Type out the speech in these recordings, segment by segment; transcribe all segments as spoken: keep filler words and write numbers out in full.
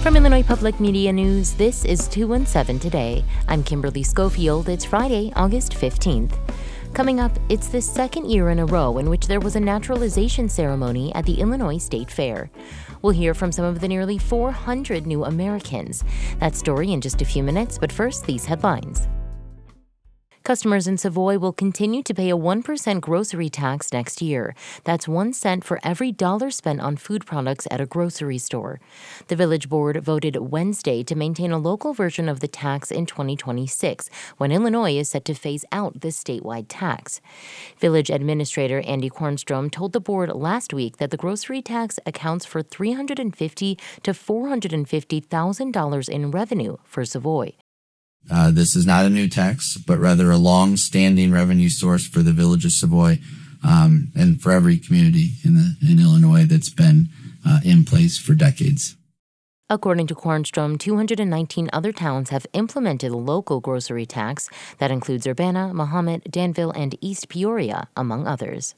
From Illinois Public Media News, this is two one seven Today. I'm Kimberly Schofield. It's Friday, August fifteenth. Coming up, it's the second year in a row in which there was a naturalization ceremony at the Illinois State Fair. We'll hear from some of the nearly four hundred new Americans. That story in just a few minutes, but first, these headlines. Customers in Savoy will continue to pay a one percent grocery tax next year. That's one cent for every dollar spent on food products at a grocery store. The Village Board voted Wednesday to maintain a local version of the tax in twenty twenty-six, when Illinois is set to phase out the statewide tax. Village Administrator Andy Kornstrom told the board last week that the grocery tax accounts for three hundred fifty thousand to four hundred fifty thousand dollars in revenue for Savoy. Uh, this is not a new tax, but rather a long-standing revenue source for the village of Savoy um, and for every community in the, in Illinois that's been uh, in place for decades. According to Kornstrom, two hundred nineteen other towns have implemented a local grocery tax that includes Urbana, Mahomet, Danville, and East Peoria, among others.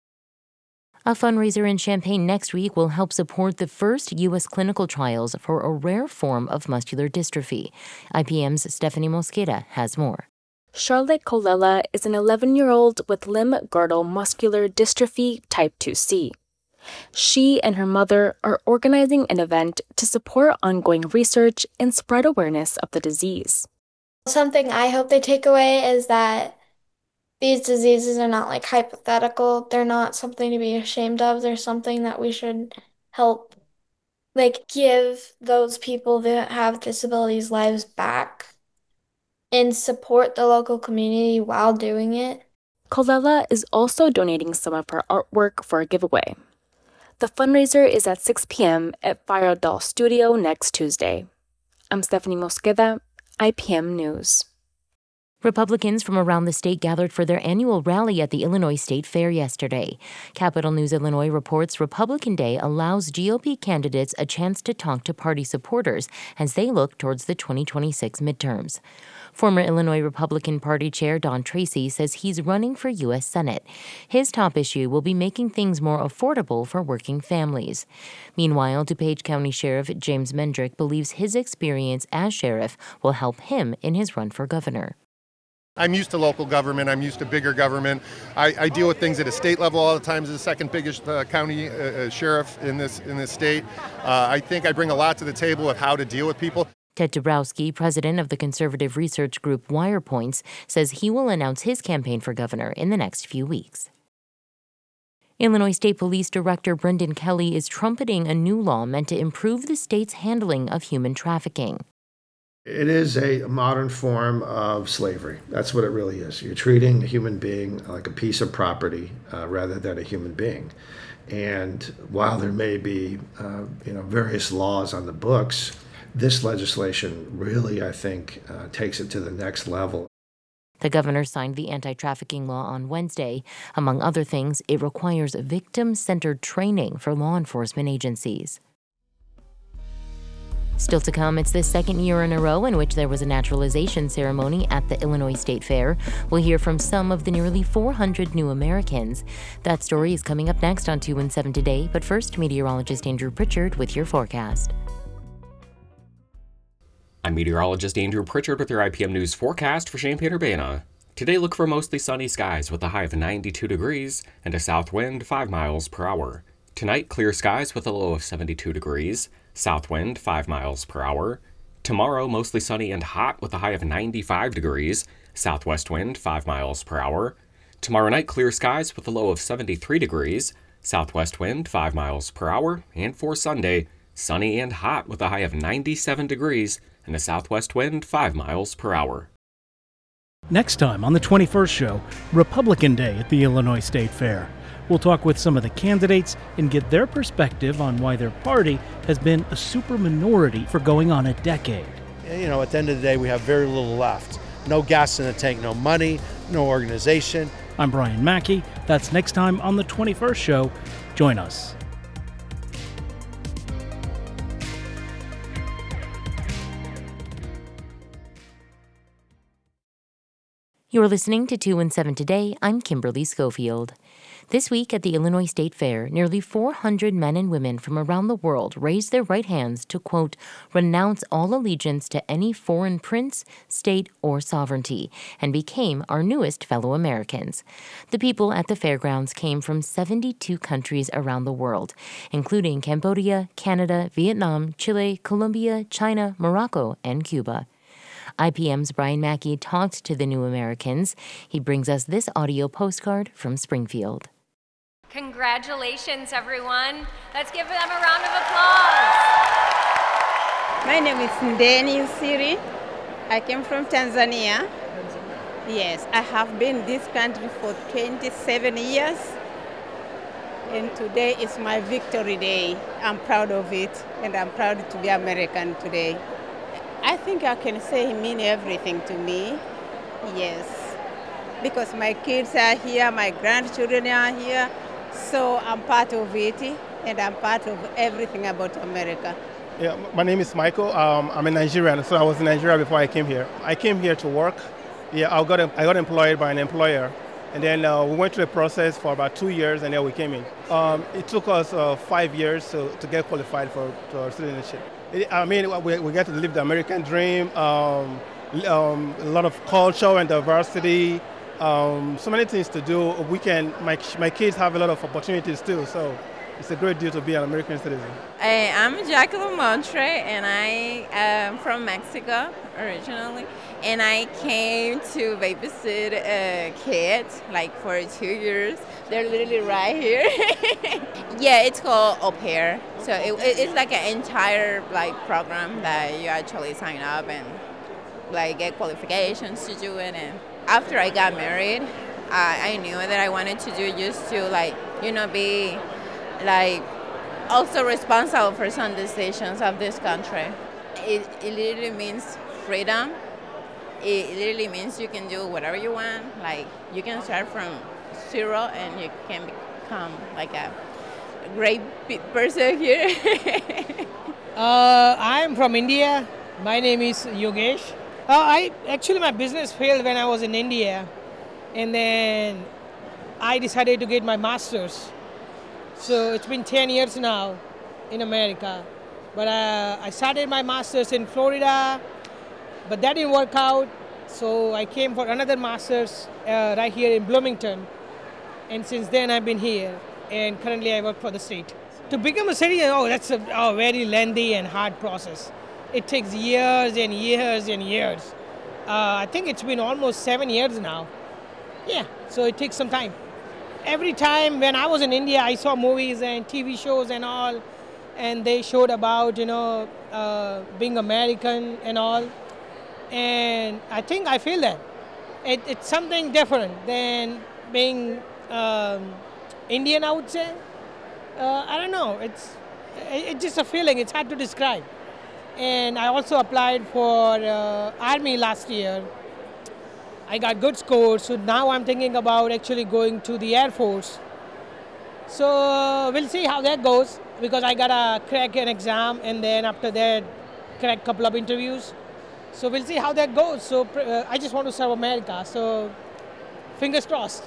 A fundraiser in Champaign next week will help support the first U S clinical trials for a rare form of muscular dystrophy. I P M's Stephanie Mosqueda has more. Charlotte Colella is an eleven-year-old with limb-girdle muscular dystrophy type two C. She and her mother are organizing an event to support ongoing research and spread awareness of the disease. Something I hope they take away is that these diseases are not like hypothetical. They're not something to be ashamed of. They're something that we should help, like, give those people that have disabilities lives back and support the local community while doing it. Colella is also donating some of her artwork for a giveaway. The fundraiser is at six p.m. at Fire Doll Studio next Tuesday. I'm Stephanie Mosqueda, I P M News. Republicans from around the state gathered for their annual rally at the Illinois State Fair yesterday. Capitol News Illinois reports Republican Day allows G O P candidates a chance to talk to party supporters as they look towards the twenty twenty-six midterms. Former Illinois Republican Party Chair Don Tracy says he's running for U S Senate. His top issue will be making things more affordable for working families. Meanwhile, DuPage County Sheriff James Mendrick believes his experience as sheriff will help him in his run for governor. I'm used to local government. I'm used to bigger government. I, I deal with things at a state level all the time. As the second biggest uh, county uh, uh, sheriff in this in this state, uh, I think I bring a lot to the table of how to deal with people. Ted Dabrowski, president of the conservative research group WirePoints, says he will announce his campaign for governor in the next few weeks. Illinois State Police Director Brendan Kelly is trumpeting a new law meant to improve the state's handling of human trafficking. It is a modern form of slavery. That's what it really is. You're treating a human being like a piece of property uh, rather than a human being. And while there may be uh, you know, various laws on the books, this legislation really, I think, uh, takes it to the next level. The governor signed the anti-trafficking law on Wednesday. Among other things, it requires victim-centered training for law enforcement agencies. Still to come, it's the second year in a row in which there was a naturalization ceremony at the Illinois State Fair. We'll hear from some of the nearly four hundred new Americans. That story is coming up next on two one seven Today, but first, meteorologist Andrew Pritchard with your forecast. I'm meteorologist Andrew Pritchard with your I P M News forecast for Champaign-Urbana. Today, look for mostly sunny skies with a high of ninety-two degrees and a south wind five miles per hour. Tonight, clear skies with a low of seventy-two degrees. South wind five miles per hour. Tomorrow, mostly sunny and hot with a high of ninety-five degrees. Southwest wind five miles per hour. Tomorrow night, clear skies with a low of seventy-three degrees. Southwest wind five miles per hour. And for Sunday, sunny and hot with a high of ninety-seven degrees and a southwest wind five miles per hour. Next time on the twenty-first show, Republican Day at the Illinois State Fair. We'll talk with some of the candidates and get their perspective on why their party has been a super minority for going on a decade. You know, at the end of the day, we have very little left. No gas in the tank, no money, no organization. I'm Brian Mackey. That's next time on the twenty-first show. Join us. You're listening to two one seven Today. I'm Kimberly Schofield. This week at the Illinois State Fair, nearly four hundred men and women from around the world raised their right hands to, quote, renounce all allegiance to any foreign prince, state, or sovereignty, and became our newest fellow Americans. The people at the fairgrounds came from seventy-two countries around the world, including Cambodia, Canada, Vietnam, Chile, Colombia, China, Morocco, and Cuba. I P M's Brian Mackey talked to the new Americans. He brings us this audio postcard from Springfield. Congratulations, everyone. Let's give them a round of applause. My name is Ndeni Usiri. I came from Tanzania. Yes, I have been in this country for twenty-seven years. And today is my victory day. I'm proud of it, and I'm proud to be American today. I think I can say it means everything to me. Yes, because my kids are here, my grandchildren are here. So I'm part of it, and I'm part of everything about America. Yeah, my name is Michael. Um, I'm a Nigerian, so I was in Nigeria before I came here. I came here to work. Yeah, I got I got employed by an employer, and then uh, we went through the process for about two years, and then we came in. Um, it took us uh, five years to, to get qualified for, for citizenship. It, I mean, we, we get to live the American dream. Um, um, a lot of culture and diversity. Um, so many things to do. We can, my, my kids have a lot of opportunities too, so it's a great deal to be an American citizen. Hey, I'm Jacqueline Montre, and I am from Mexico originally, and I came to babysit a kid like for two years. They're literally right here. Yeah, it's called Au Pair. So it, it's like an entire like program that you actually sign up and like get qualifications to do it. And after I got married, uh, I knew that I wanted to do just to like, you know, be like also responsible for some decisions of this country. It, it literally means freedom. It literally means you can do whatever you want. Like you can start from zero and you can become like a great person here. uh, I'm from India. My name is Yogesh. Uh, I actually my business failed when I was in India, and then I decided to get my master's. So it's been ten years now in America, but uh, I started my master's in Florida, but that didn't work out. So I came for another master's uh, right here in Bloomington, and since then I've been here, and currently I work for the state. To become a citizen, oh, that's a oh, very lengthy and hard process. It takes years and years and years. Uh, I think it's been almost seven years now. Yeah, so it takes some time. Every time when I was in India, I saw movies and T V shows and all, and they showed about, you know, uh, being American and all. And I think I feel that. It, it's something different than being um, Indian, I would say. Uh, I don't know, it's, it's just a feeling, it's hard to describe. And I also applied for uh, Army last year. I got good scores, so now I'm thinking about actually going to the Air Force. So uh, we'll see how that goes, because I gotta crack an exam and then after that crack a couple of interviews. So we'll see how that goes. So uh, I just want to serve America, so fingers crossed.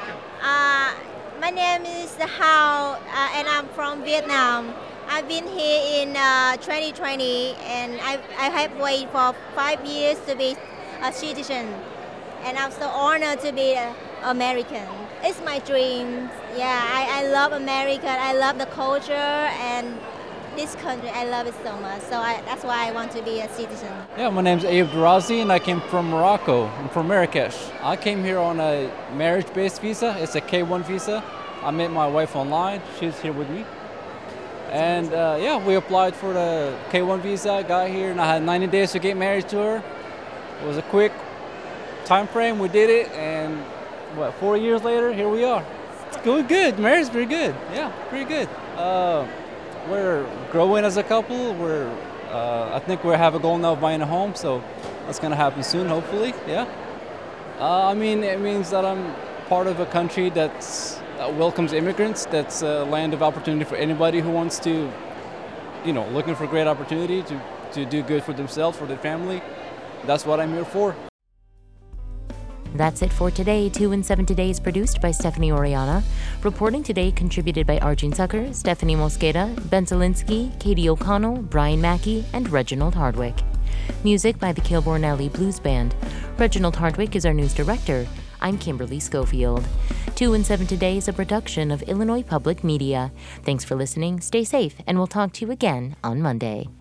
Uh, my name is Hao, uh, and I'm from Vietnam. I've been here in uh, twenty twenty, and I, I have waited for five years to be a citizen, and I'm so honored to be an American. It's my dream. Yeah, I, I love America. I love the culture and this country. I love it so much. So I, that's why I want to be a citizen. Yeah, my name's Abe Darazi, and I came from Morocco. I'm from Marrakesh. I came here on a marriage-based visa. It's a K one visa. I met my wife online. She's here with me. And uh, yeah, we applied for the K one visa, got here, and I had ninety days to get married to her. It was a quick time frame, we did it, and what, four years later, here we are. It's going good, marriage is pretty good, yeah, pretty good. Uh, we're growing as a couple, we're, uh, I think we have a goal now of buying a home, so that's gonna happen soon, hopefully, yeah. Uh, I mean, it means that I'm part of a country that's Uh, welcomes immigrants. That's a land of opportunity for anybody who wants to, you know, looking for great opportunity to, to do good for themselves, for their family. That's what I'm here for. That's it for today. two and seven Today is produced by Stephanie Oriana. Reporting today contributed by Arjun Sucker, Stephanie Mosqueda, Ben Zelinsky, Katie O'Connell, Brian Mackey, and Reginald Hardwick. Music by the Kilborn Alley Blues Band. Reginald Hardwick is our news director. I'm Kimberly Schofield. two and seven Today is a production of Illinois Public Media. Thanks for listening, stay safe, and we'll talk to you again on Monday.